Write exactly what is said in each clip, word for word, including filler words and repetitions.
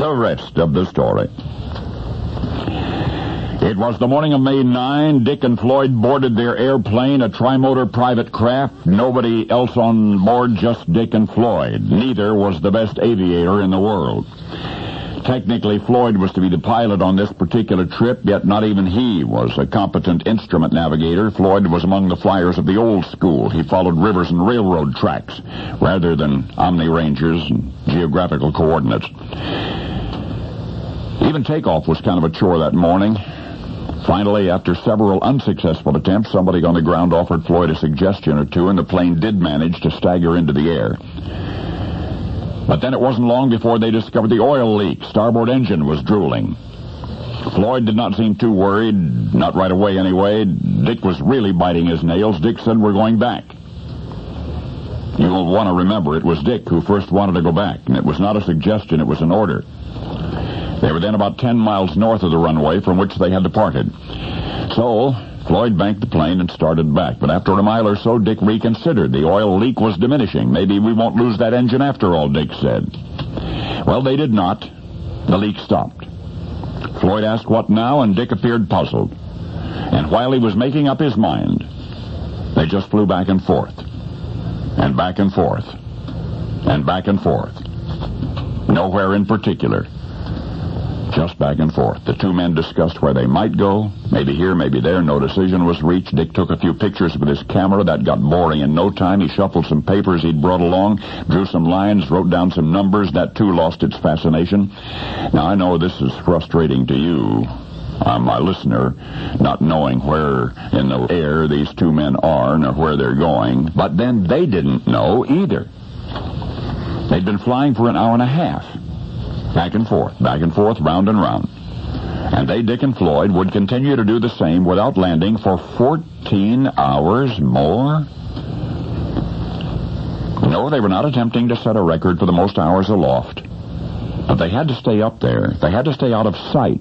The rest of the story. It was the morning of May ninth. Dick and Floyd boarded their airplane, a trimotor private craft. Nobody else on board, just Dick and Floyd. Neither was the best aviator in the world. Technically, Floyd was to be the pilot on this particular trip, yet not even he was a competent instrument navigator. Floyd was among the flyers of the old school. He followed rivers and railroad tracks rather than omni-rangers and geographical coordinates. Even takeoff was kind of a chore that morning. Finally, after several unsuccessful attempts, somebody on the ground offered Floyd a suggestion or two, and the plane did manage to stagger into the air. But then it wasn't long before they discovered the oil leak. Starboard engine was drooling. Floyd did not seem too worried, not right away anyway. Dick was really biting his nails. Dick said, "We're going back." You'll want to remember, it was Dick who first wanted to go back, and it was not a suggestion, it was an order. They were then about ten miles north of the runway from which they had departed. So, Floyd banked the plane and started back. But after a mile or so, Dick reconsidered. The oil leak was diminishing. Maybe we won't lose that engine after all, Dick said. Well, they did not. The leak stopped. Floyd asked what now, and Dick appeared puzzled. And while he was making up his mind, they just flew back and forth. And back and forth. And back and forth. Nowhere in particular. Just back and forth. The two men discussed where they might go. Maybe here, maybe there. No decision was reached. Dick took a few pictures with his camera. That got boring in no time. He shuffled some papers he'd brought along, drew some lines, wrote down some numbers. That, too, lost its fascination. Now, I know this is frustrating to you, uh, my listener, not knowing where in the air these two men are nor where they're going. But then they didn't know either. They'd been flying for an hour and a half. Back and forth, back and forth, round and round. And they, Dick and Floyd, would continue to do the same without landing for fourteen hours more. No, they were not attempting to set a record for the most hours aloft. But they had to stay up there. They had to stay out of sight.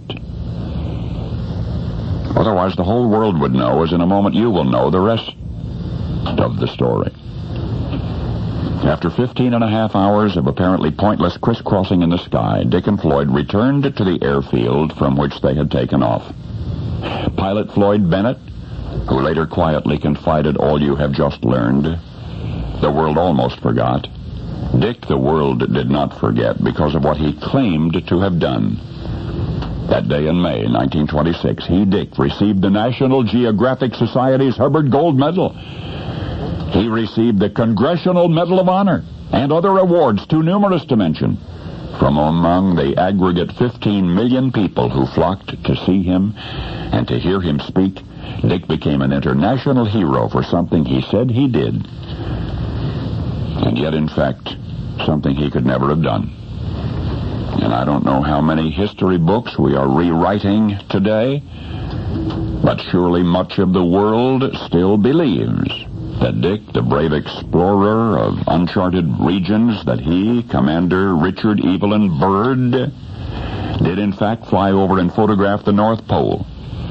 Otherwise, the whole world would know, as in a moment you will know the rest of the story. After fifteen and a half hours of apparently pointless crisscrossing in the sky, Dick and Floyd returned to the airfield from which they had taken off. Pilot Floyd Bennett, who later quietly confided all you have just learned, the world almost forgot. Dick, the world did not forget because of what he claimed to have done. That day in May nineteen twenty-six, he, Dick, received the National Geographic Society's Hubbard Gold Medal. He received the Congressional Medal of Honor and other awards too numerous to mention from among the aggregate fifteen million people who flocked to see him and to hear him speak. Dick became an international hero for something he said he did, and yet, in fact, something he could never have done. And I don't know how many history books we are rewriting today, but surely much of the world still believes that Dick, the brave explorer of uncharted regions, that he, Commander Richard Evelyn Byrd, did in fact fly over and photograph the North Pole.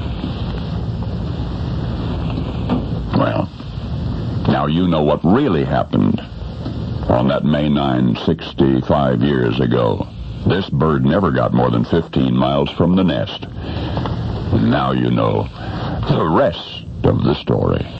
Well, now you know what really happened on that May ninth, sixty-five years ago. This bird never got more than fifteen miles from the nest. Now you know the rest of the story.